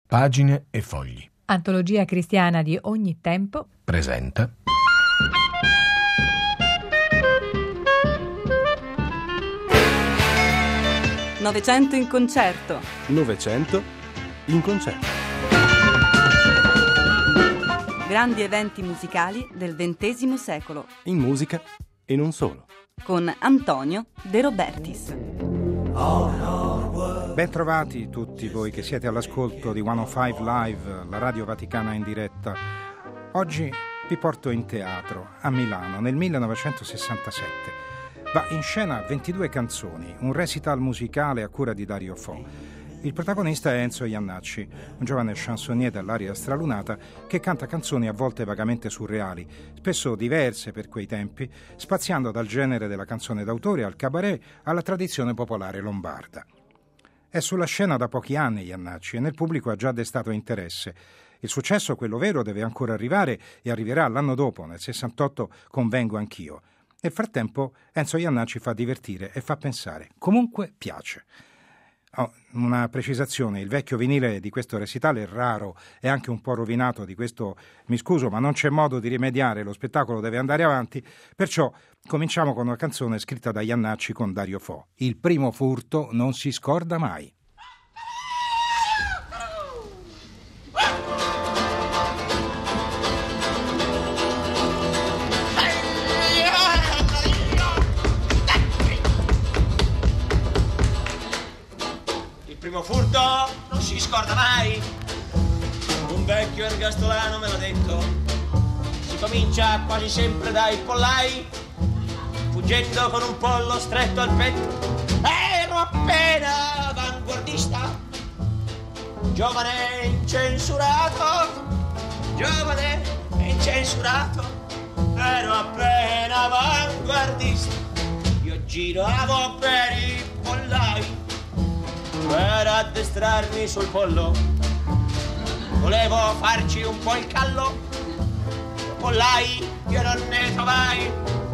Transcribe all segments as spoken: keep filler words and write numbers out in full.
Pagine e fogli. Antologia cristiana di ogni tempo. Presenta. Novecento in concerto. Novecento in concerto. Grandi eventi musicali del ventesimo secolo. In musica e non solo. Con Antonio De Robertis. Ben trovati tutti voi che siete all'ascolto di centocinque Live, la radio vaticana in diretta. Oggi vi porto in teatro a Milano nel millenovecentosessantasette. Va in scena ventidue canzoni, un recital musicale a cura di Dario Fo. Il protagonista è Enzo Jannacci, un giovane chansonnier dall'aria stralunata che canta canzoni a volte vagamente surreali, spesso diverse per quei tempi, spaziando dal genere della canzone d'autore al cabaret alla tradizione popolare lombarda. È sulla scena da pochi anni Jannacci e nel pubblico ha già destato interesse. Il successo, quello vero, deve ancora arrivare e arriverà l'anno dopo, nel sessantotto, con Vengo Anch'io. Nel frattempo Enzo Jannacci fa divertire e fa pensare. Comunque piace. Oh, una precisazione, il vecchio vinile di questo recitale è raro e anche un po' rovinato, di questo mi scuso, ma non c'è modo di rimediare, lo spettacolo deve andare avanti, perciò cominciamo con una canzone scritta da Jannacci con Dario Fo. Il primo furto non si scorda mai. Il primo furto non si scorda mai, un vecchio ergastolano me l'ha detto. Si comincia quasi sempre dai pollai, fuggendo con un pollo stretto al petto. Ero appena avanguardista, giovane incensurato, giovane incensurato. Ero appena avanguardista, io giravo per i pollai per addestrarmi sul pollo. Volevo farci un po' il callo, pollai io non ne trovai.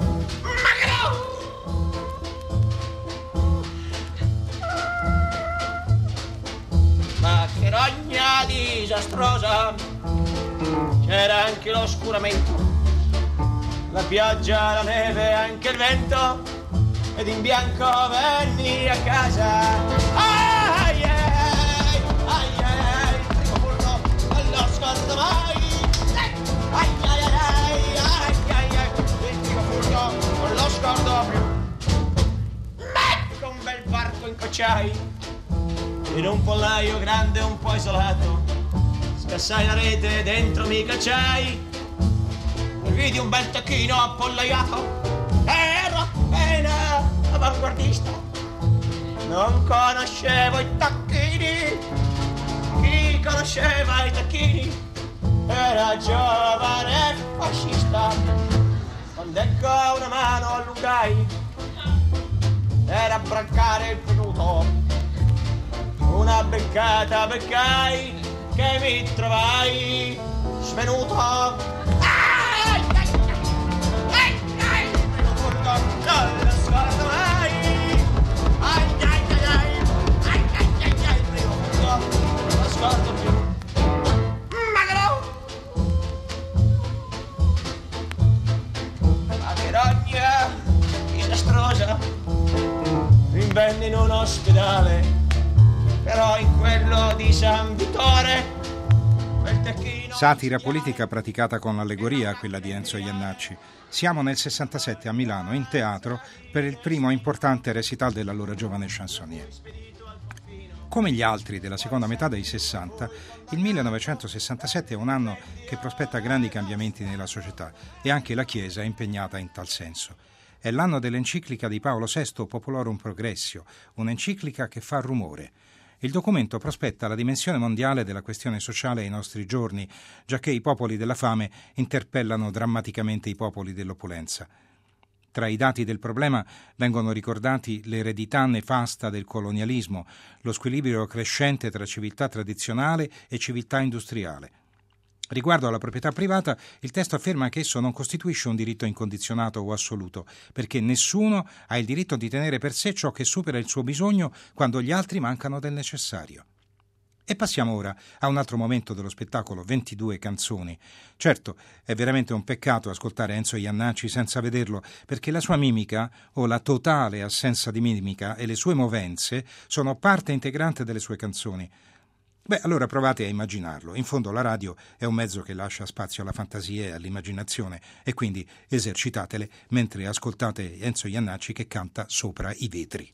Ma che rogna disastrosa, c'era anche l'oscuramento, la pioggia, la neve e anche il vento, ed in bianco venni a casa. Ai ai ai ai, il primo furto non lo scordo mai. Ai ai ai ai ai ai, il primo furto non lo scordo più. Ecco un bel barco incocciai in un pollaio grande un po' isolato. Scassai la rete, dentro mi cacciai e vidi un bel tacchino appollaiato. Ero appena avanguardista, non conoscevo i tacchini. Chi conosceva i tacchini era giovane fascista. Quando ecco una mano allungai, era a brancare il venuto. Una beccata beccai che mi trovai svenuto. Non lo scordo mai. Ai ai ai ai, ai ai ai ai, il primo furto non lo scordo più. Ma no! Ma che rogna disastrosa, rinvenni in un ospedale, però in quello di San Vittore quel tacchino. Satira politica praticata con l'allegoria, quella di Enzo Jannacci. Siamo nel sessantasette a Milano, in teatro, per il primo importante recital dell'allora giovane chansonnier. Come gli altri della seconda metà dei sessanta, il millenovecentosessantasette è un anno che prospetta grandi cambiamenti nella società e anche la Chiesa è impegnata in tal senso. È l'anno dell'enciclica di Paolo sesto Populorum Progressio, un'enciclica che fa rumore. Il documento prospetta la dimensione mondiale della questione sociale ai nostri giorni, giacché i popoli della fame interpellano drammaticamente i popoli dell'opulenza. Tra i dati del problema vengono ricordati l'eredità nefasta del colonialismo, lo squilibrio crescente tra civiltà tradizionale e civiltà industriale. Riguardo alla proprietà privata, il testo afferma che esso non costituisce un diritto incondizionato o assoluto, perché nessuno ha il diritto di tenere per sé ciò che supera il suo bisogno quando gli altri mancano del necessario. E passiamo ora a un altro momento dello spettacolo ventidue canzoni. Certo, è veramente un peccato ascoltare Enzo Jannacci senza vederlo, perché la sua mimica o la totale assenza di mimica e le sue movenze sono parte integrante delle sue canzoni. Beh, allora provate a immaginarlo. In fondo la radio è un mezzo che lascia spazio alla fantasia e all'immaginazione, e quindi esercitatele mentre ascoltate Enzo Jannacci che canta Sopra i vetri.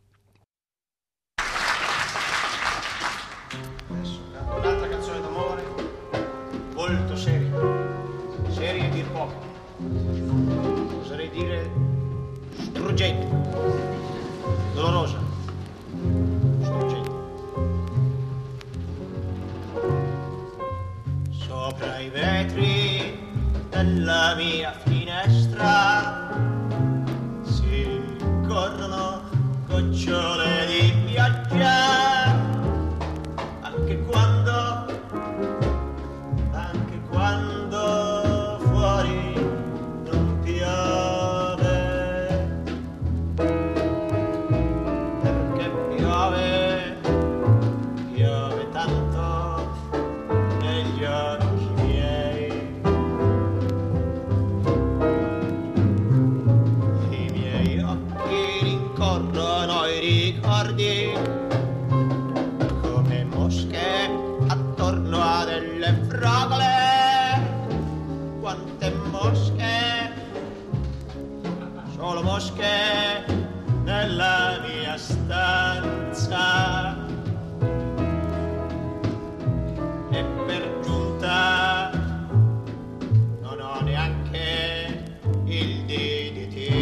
Adesso canto un'altra canzone d'amore, molto seria, seria e dir poco, oserei dire struggente, dolorosa, struggente. Sopra i vetri della mia finestra si corrono gocciole di pioggia. Anche quando, anche quando fuori non piove, perché piove, piove tanto negli occhi miei, i miei occhi rincorrono i ricordi mosche attorno a delle fragole. Quante mosche, solo mosche nella mia stanza. E per giunta non ho neanche il D D T.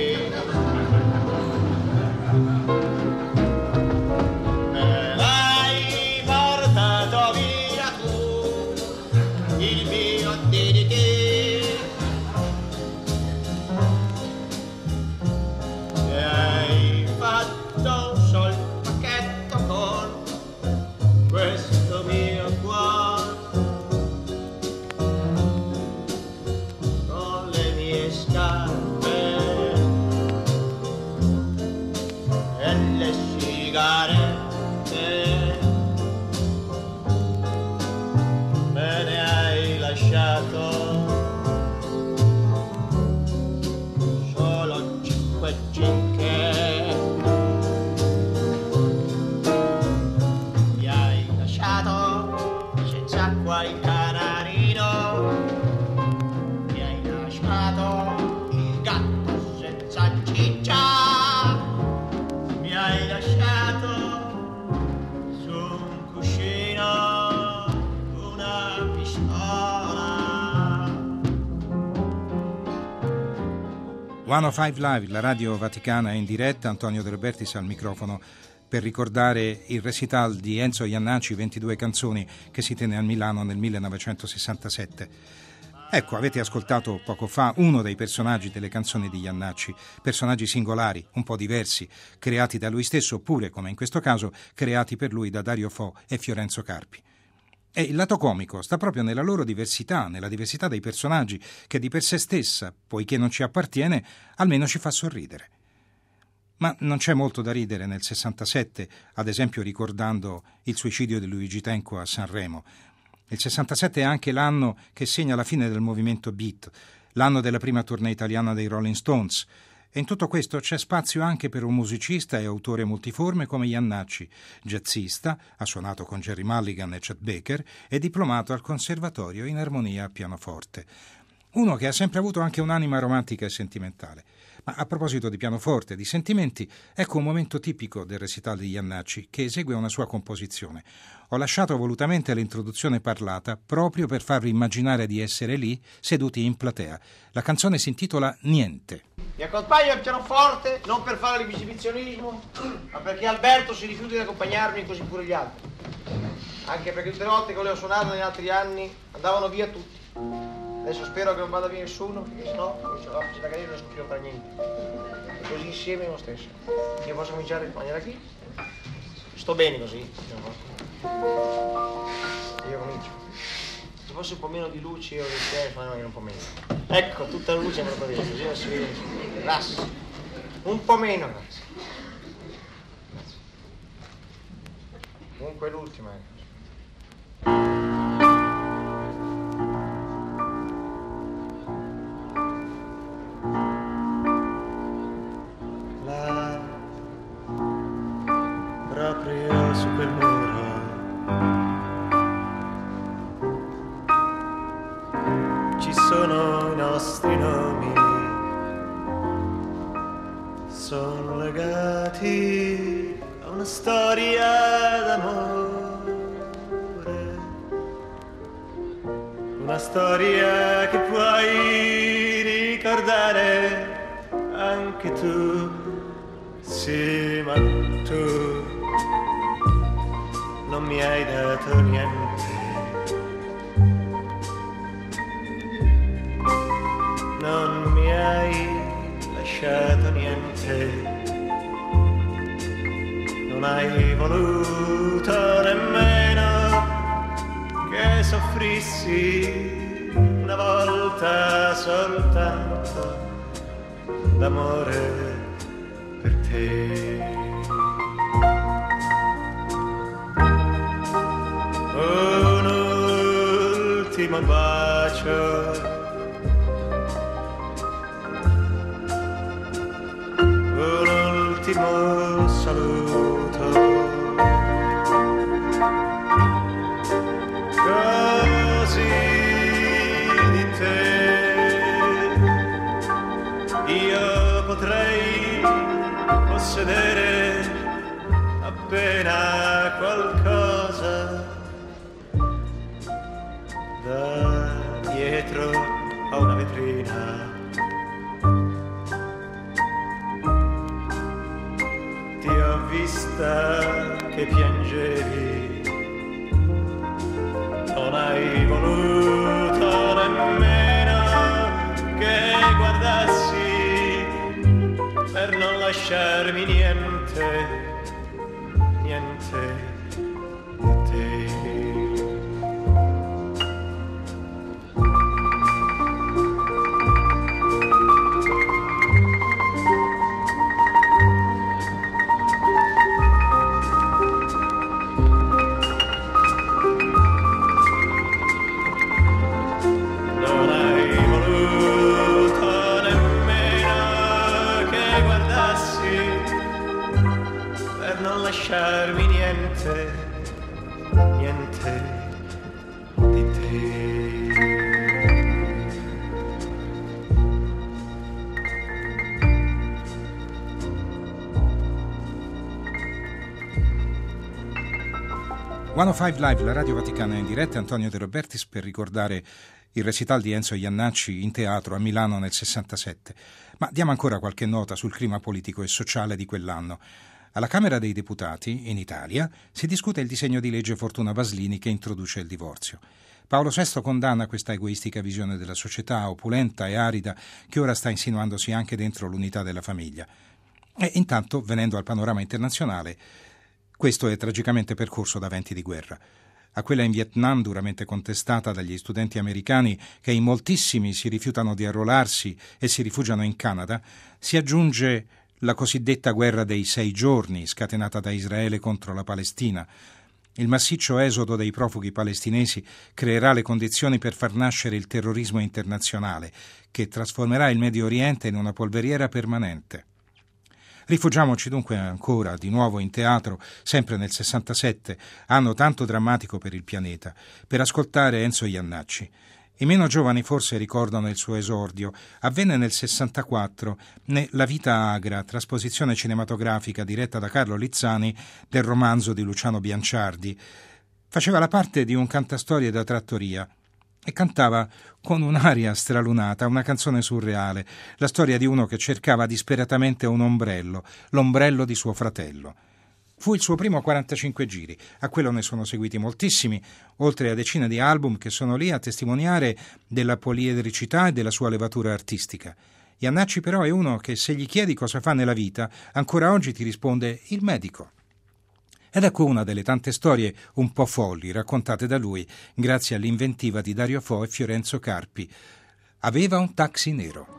centocinque Live, la radio vaticana è in diretta, Antonio De Robertis al microfono per ricordare il recital di Enzo Jannacci, ventidue canzoni, che si tenne a Milano nel millenovecentosessantasette. Ecco, avete ascoltato poco fa uno dei personaggi delle canzoni di Jannacci, personaggi singolari, un po' diversi, creati da lui stesso oppure, come in questo caso, creati per lui da Dario Fo e Fiorenzo Carpi. E il lato comico sta proprio nella loro diversità, nella diversità dei personaggi, che di per sé stessa, poiché non ci appartiene, almeno ci fa sorridere. Ma non c'è molto da ridere nel sessantasette, ad esempio ricordando il suicidio di Luigi Tenco a Sanremo. Il sessantasette è anche l'anno che segna la fine del movimento beat, l'anno della prima tournée italiana dei Rolling Stones. E in tutto questo c'è spazio anche per un musicista e autore multiforme come Jannacci, jazzista, ha suonato con Jerry Mulligan e Chet Baker e diplomato al conservatorio in armonia a pianoforte. Uno che ha sempre avuto anche un'anima romantica e sentimentale. Ma a proposito di pianoforte e di sentimenti, ecco un momento tipico del recital di Jannacci che esegue una sua composizione. Ho lasciato volutamente l'introduzione parlata proprio per farvi immaginare di essere lì, seduti in platea. La canzone si intitola Niente. Mi accompagna al pianoforte non per fare l'esibizionismo, ma perché Alberto si rifiuta di accompagnarmi, così pure gli altri. Anche perché tutte le volte che volevo suonare negli altri anni andavano via tutti. Adesso spero che non vada via nessuno, perché sennò comincio a farci la carriera e non so più fare niente. E così insieme lo stesso. Io posso cominciare in maniera qui. Sto bene così. Io comincio. Se fosse un po' meno di luci io riuscirei a fare un po' meno. Ecco, tutta la luce proprio via, così non si vede. Grazie. Un po' meno, grazie. Grazie. Comunque l'ultima, ecco. sono i nostri nomi, sono legati a una storia d'amore, una storia che puoi ricordare anche tu, sì, ma tu non mi hai dato niente, non mi hai lasciato niente, non hai voluto nemmeno che soffrissi una volta soltanto d'amore per te. Un ultimo bacio, un ultimo saluto, così di te io potrei possedere appena qualcosa da dietro a una vetrina. Ti ho vista che piangevi, non hai voluto nemmeno che guardassi per non lasciarmi niente, niente di te. Lasciarmi niente, niente di te. centocinque Live, la Radio Vaticana in diretta, Antonio De Robertis per ricordare il recital di Enzo Jannacci in teatro a Milano nel sessantasette. Ma diamo ancora qualche nota sul clima politico e sociale di quell'anno. Alla Camera dei Deputati, in Italia, si discute il disegno di legge Fortuna Baslini che introduce il divorzio. Paolo sesto condanna questa egoistica visione della società opulenta e arida che ora sta insinuandosi anche dentro l'unità della famiglia. E intanto, venendo al panorama internazionale, questo è tragicamente percorso da venti di guerra. A quella in Vietnam, duramente contestata dagli studenti americani che in moltissimi si rifiutano di arruolarsi e si rifugiano in Canada, si aggiunge la cosiddetta guerra dei sei giorni, scatenata da Israele contro la Palestina. Il massiccio esodo dei profughi palestinesi creerà le condizioni per far nascere il terrorismo internazionale, che trasformerà il Medio Oriente in una polveriera permanente. Rifugiamoci dunque ancora di nuovo in teatro, sempre nel sessantasette, anno tanto drammatico per il pianeta, per ascoltare Enzo Jannacci. I meno giovani forse ricordano il suo esordio. Avvenne nel sessantaquattro, ne La vita agra, trasposizione cinematografica diretta da Carlo Lizzani del romanzo di Luciano Bianciardi. Faceva la parte di un cantastorie da trattoria e cantava con un'aria stralunata una canzone surreale, la storia di uno che cercava disperatamente un ombrello, l'ombrello di suo fratello. Fu il suo primo quarantacinque giri, a quello ne sono seguiti moltissimi, oltre a decine di album che sono lì a testimoniare della poliedricità e della sua levatura artistica. Jannacci però è uno che se gli chiedi cosa fa nella vita, ancora oggi ti risponde il medico. Ed ecco una delle tante storie un po' folli raccontate da lui, grazie all'inventiva di Dario Fo e Fiorenzo Carpi. Aveva un taxi nero.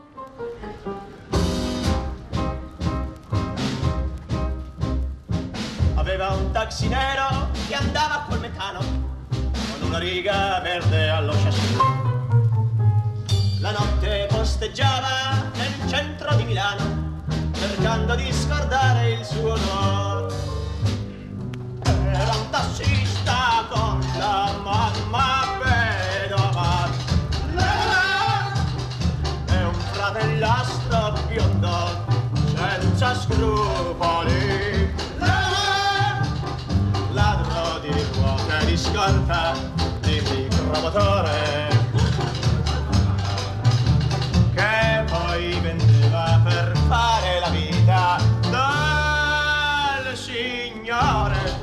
Aveva un taxi nero che andava col metano, con una riga verde allo chassis. La notte posteggiava nel centro di Milano, cercando di scordare il suo onore. Era un tassista con la mamma vedova, di micromotore che poi vendeva per fare la vita del signore.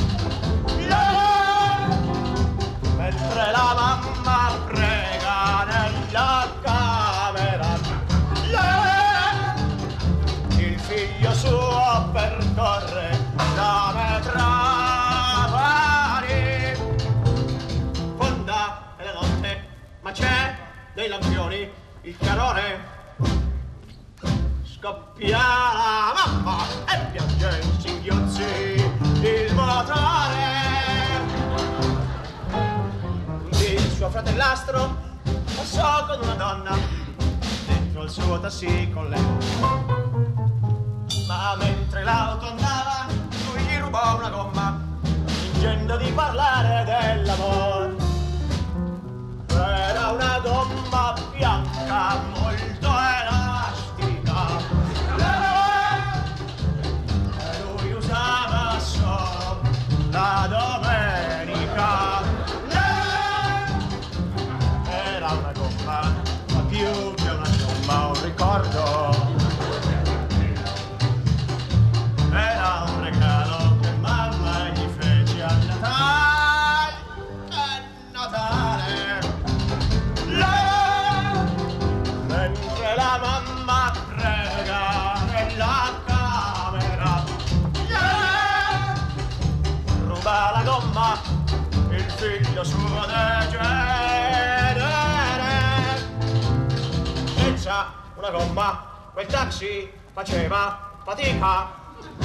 Yeah! Mentre la mamma prega nella camera, yeah! Il figlio suo percorre la metra vari, fonda e la notte, ma c'è dei lampioni, il chiarore. Scoppia la mamma e piange in singhiozzi il motore. Il suo fratellastro passò con una donna dentro il suo taxi con lei, ma mentre l'auto andava lui gli rubò una gomma fingendo di parlare dell'amore. Era una gomma bianca molto elastica e lui usava solo la domenica. Era una gomma, ma più che una gomma, un ricordo. Era un regalo che mamma gli fece a Natale, a Natale. La, mentre la mamma prega nella camera, yeah, ruba la gomma, il figlio suo degenere. Senza una gomma quel taxi faceva fatica.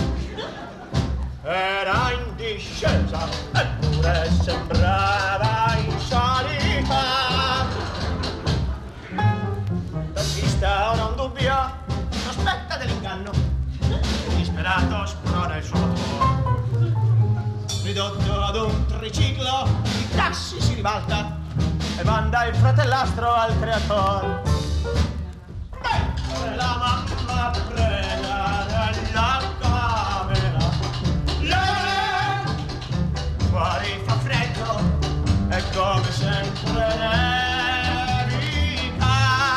Era in discesa eppure sembrava in salita. Tassista, ora un dubbio, sospetta dell'inganno, disperato spurò nel suo motore. Ridotto ad un triciclo, il taxi si ribalta e manda il fratellastro al creatore. Mentre la mamma prega nella camera, yeah, fuori fa freddo e come sempre nevica.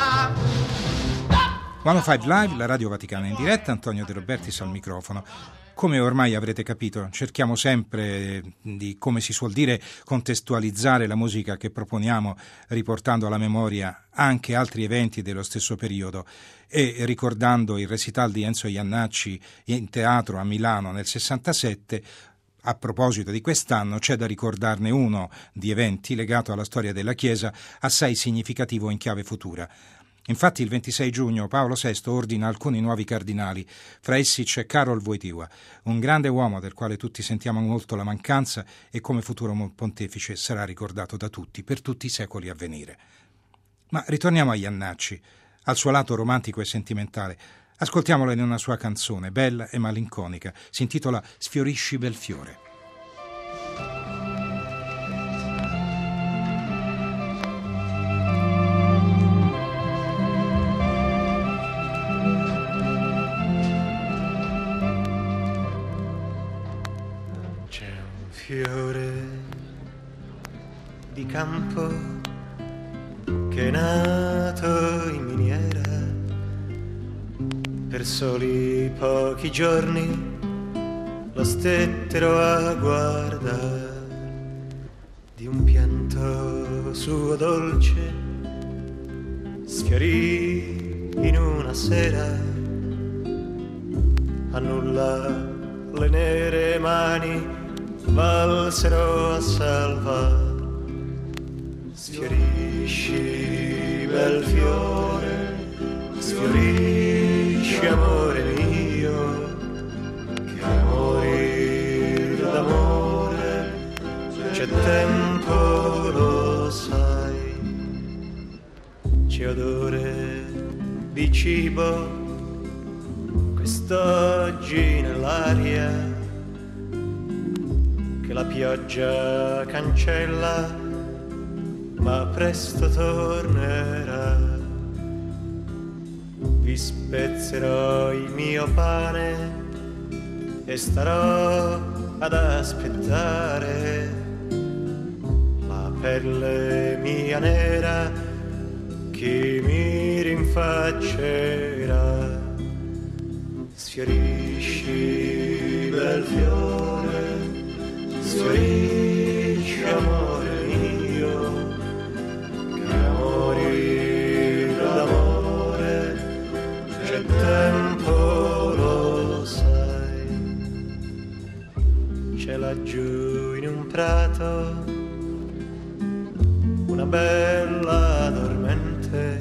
centocinque Live, la Radio Vaticana in diretta, Antonio De Robertis al microfono. Come ormai avrete capito, cerchiamo sempre di, come si suol dire, contestualizzare la musica che proponiamo, riportando alla memoria anche altri eventi dello stesso periodo e ricordando il recital di Enzo Jannacci in teatro a Milano nel sessantasette. A proposito di quest'anno, c'è da ricordarne uno di eventi legato alla storia della Chiesa assai significativo in chiave futura. Infatti il ventisei giugno Paolo sesto ordina alcuni nuovi cardinali, fra essi c'è Karol Wojtyła, un grande uomo del quale tutti sentiamo molto la mancanza e come futuro pontefice sarà ricordato da tutti per tutti i secoli a venire. Ma ritorniamo a Jannacci, al suo lato romantico e sentimentale. Ascoltiamolo in una sua canzone, bella e malinconica, si intitola Sfiorisci bel fiore. Fiore di campo che è nato in miniera per soli pochi giorni lo stettero a guardare di un pianto suo dolce sfiorì in una sera a nulla le nere mani valsero a salvar. Sfiorisci bel fiore, sfiorisci amore mio, che a morir d'amore c'è tempo, lo sai. C'è odore di cibo quest'oggi nell'aria che la pioggia cancella, ma presto tornerà. Vi spezzerò il mio pane e starò ad aspettare la pelle mia nera che mi rinfaccerà. Sfiorisci bel fiore, sfiorisci amore mio, che amori d'amore c'è tempo, lo sai. C'è laggiù in un prato una bella dormente,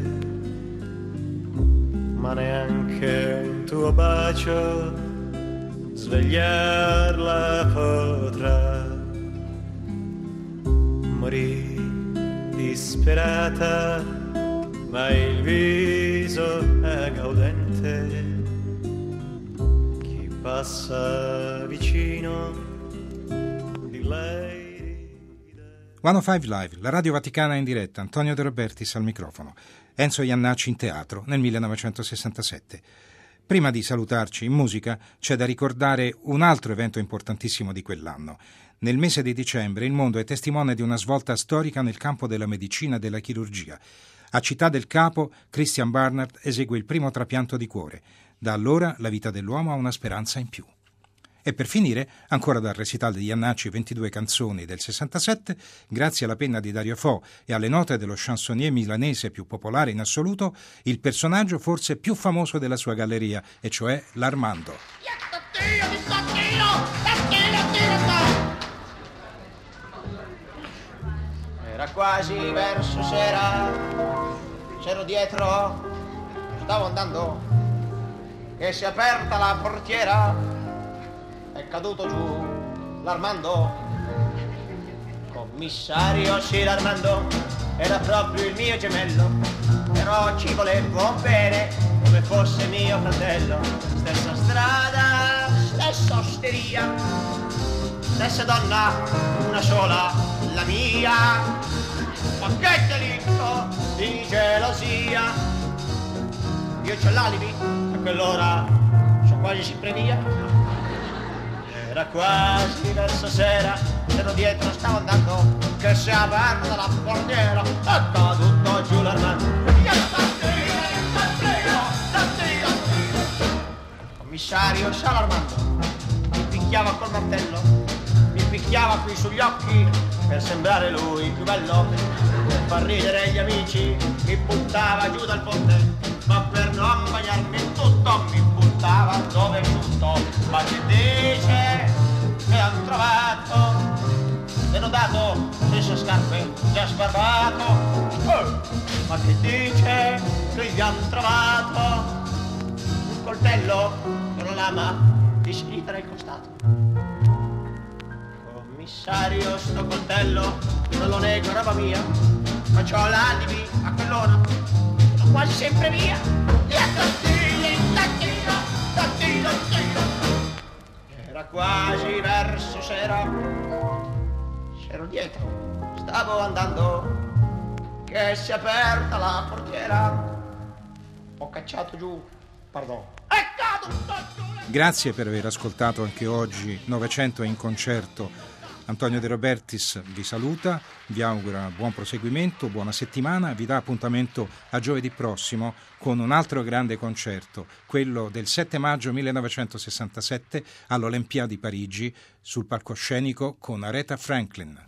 ma neanche un tuo bacio svegliarla potrà. Morì disperata, ma il viso è gaudente. Chi passa vicino di lei. centocinque Live, la Radio Vaticana in diretta, Antonio De Robertis al microfono, Enzo Jannacci in teatro nel millenovecentosessantasette. Prima di salutarci in musica c'è da ricordare un altro evento importantissimo di quell'anno. Nel mese di dicembre il mondo è testimone di una svolta storica nel campo della medicina e della chirurgia. A Città del Capo Christian Barnard esegue il primo trapianto di cuore. Da allora la vita dell'uomo ha una speranza in più. E per finire, ancora dal recital di Jannacci ventidue canzoni del sessantasette, grazie alla penna di Dario Fo e alle note dello chansonnier milanese più popolare in assoluto, il personaggio forse più famoso della sua galleria, e cioè l'Armando. Era quasi verso sera, c'ero dietro, stavo andando, che si è aperta la portiera. È caduto giù l'Armando, commissario, sì, l'Armando era proprio il mio gemello, però ci volevo bene come fosse mio fratello. Stessa strada, stessa osteria, stessa donna, una sola, la mia. Ma che delitto di gelosia, io c'ho l'alibi, a quell'ora sono quasi sempre via. Era quasi verso sera, ero dietro, stavo andando, che si è aperta la portiera, è caduto giù l'Armando. Commissario, sa l'Armando, mi picchiava col martello, mi picchiava qui sugli occhi, per sembrare lui più bello, per far ridere gli amici, mi buttava giù dal ponte, ma per non bagnarmi in tutto, mi buttava dove è giusto. Ma che dice che han trovato, denodato, senza scarpe, già sbarbato. Oh! Ma che dice che gli han trovato un coltello con una lama di scritta nel costato. Commissario, sto coltello non lo nego, roba mia, ma c'ho l'alibi, a quell'ora sono quasi sempre via. Era quasi verso sera, c'ero dietro, stavo andando, che si è aperta la portiera, ho cacciato giù, pardon, è caduto giù. Grazie per aver ascoltato anche oggi Novecento in concerto. Antonio De Robertis vi saluta, vi augura buon proseguimento, buona settimana, vi dà appuntamento a giovedì prossimo con un altro grande concerto, quello del sette maggio millenovecentosessantasette all'Olympia di Parigi, sul palcoscenico con Aretha Franklin.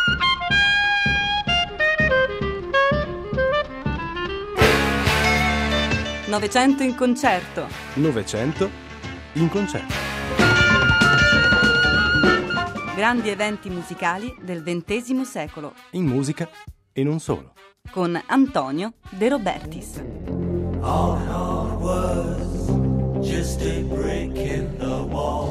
Novecento in concerto. Novecento in concerto. Grandi eventi musicali del ventesimo secolo. In musica e non solo. Con Antonio De Robertis. All it was just a brick in the wall.